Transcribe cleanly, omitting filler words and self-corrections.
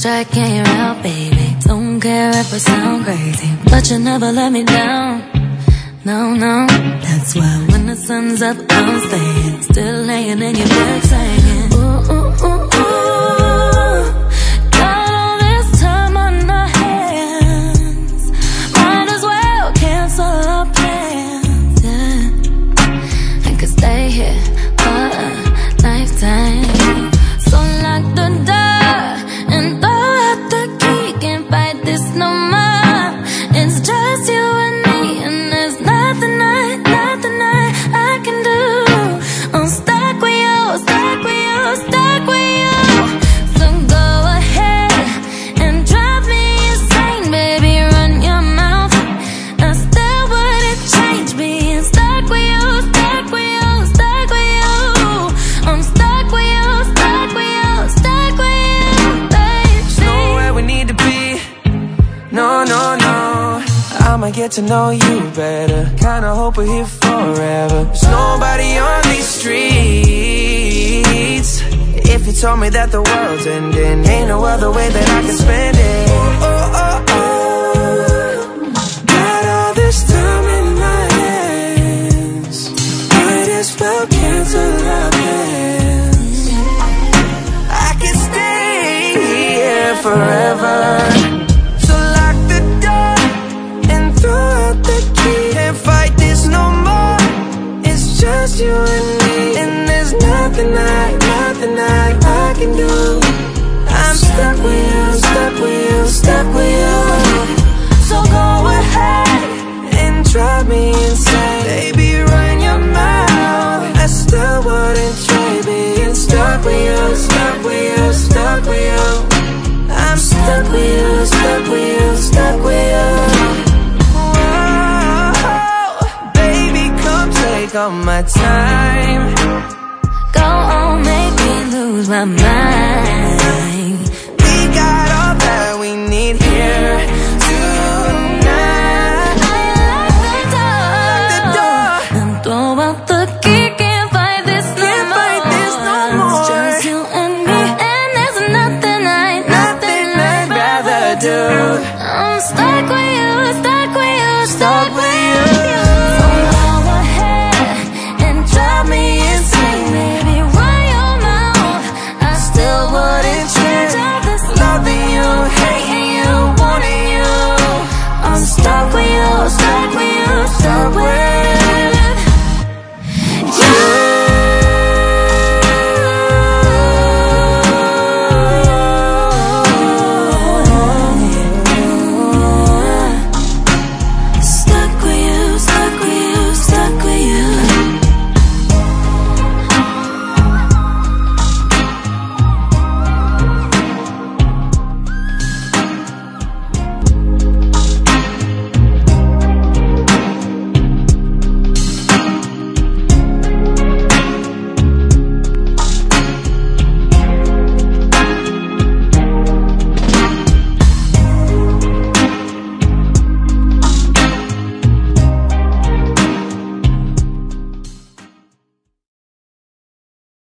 striking you out, baby. Don't care if I sound crazy, but you never let me down. No, no, that's why when the sun's up, I'm staying, still laying in your bed singing. Ooh, ooh, ooh, ooh. Got all this time on our hands, might as well cancel our plans. Yeah, I could stay here for a lifetime. So lock the door and throw out the key. Can't fight this no more. It's just you and me, and there's nothing I can do. I'm stuck with you, stuck with you, stuck with you. So go ahead and drive me insane, baby. Run your mouth. I still wouldn't change being stuck with you, stuck with you, stuck with you. I'm stuck with you, stuck with you, stuck with you, baby. There's nowhere we need to be. No, no, no. I'ma get to know you better. Kinda hope we're here forever. There's nobody on these streets. If you told me that the world's ending, ain't no other way that I can spend it. Oh, oh, oh, oh. Got all this time in my hands, might as well cancel our plans. I can stay here forever. So lock the door and throw out the key. Can't fight this no more. It's just you and me, and there's nothing I can do. I'm stuck with you, stuck with you, stuck with you. So go ahead and drive me insane, baby. Run your mouth. I still wouldn't trade being stuck with you, stuck with you, stuck with you. I'm stuck with you, stuck with you, stuck with you. Whoa, baby, come take all my time. Go on, make me lose my mind. We got